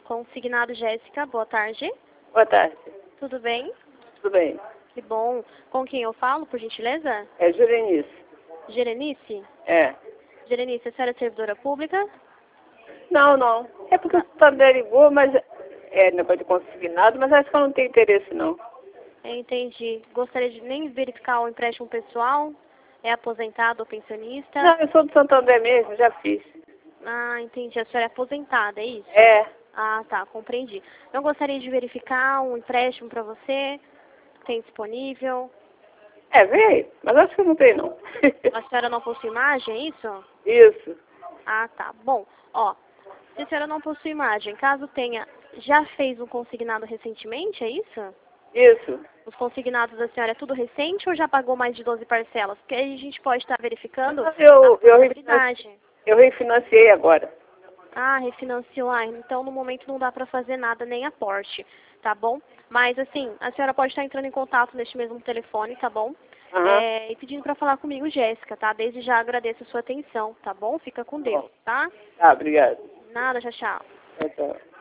Consignado Jéssica, boa tarde. Boa tarde. Tudo bem? Tudo bem? Que bom. Com quem eu falo, por gentileza? É Jurenice. Gerenice? É. Gerenice, a senhora é servidora pública? Não. É porque o Santander ligou, mas é negócio de consignado, mas acho que eu não tenho interesse, não. Entendi. Gostaria de nem verificar o empréstimo pessoal? É aposentado ou pensionista? Não, eu sou do Santander mesmo, já fiz. Ah, entendi. A senhora é aposentada, é isso? É. Ah, tá, compreendi. Eu gostaria de verificar um empréstimo para você. Tem disponível? É, veio, mas acho que eu não tenho, não. A senhora não possui imagem, é isso? Isso. Ah, tá. Bom, ó, se a senhora não possui imagem, caso tenha, já fez um consignado recentemente, é isso? Isso. Os consignados da senhora é tudo recente ou já pagou mais de 12 parcelas? Porque aí a gente pode estar verificando a Eu possibilidade. refinanciei agora. Ah, refinanciou. Ah, então no momento não dá para fazer nada, nem aporte, tá bom? Mas assim, a senhora pode estar entrando em contato neste mesmo telefone, tá bom? Aham. E pedindo para falar comigo, Jéssica, tá? Desde já agradeço a sua atenção, tá bom? Fica com Deus, tá? Tá, obrigado. Nada, tchau, tchau. Tchau.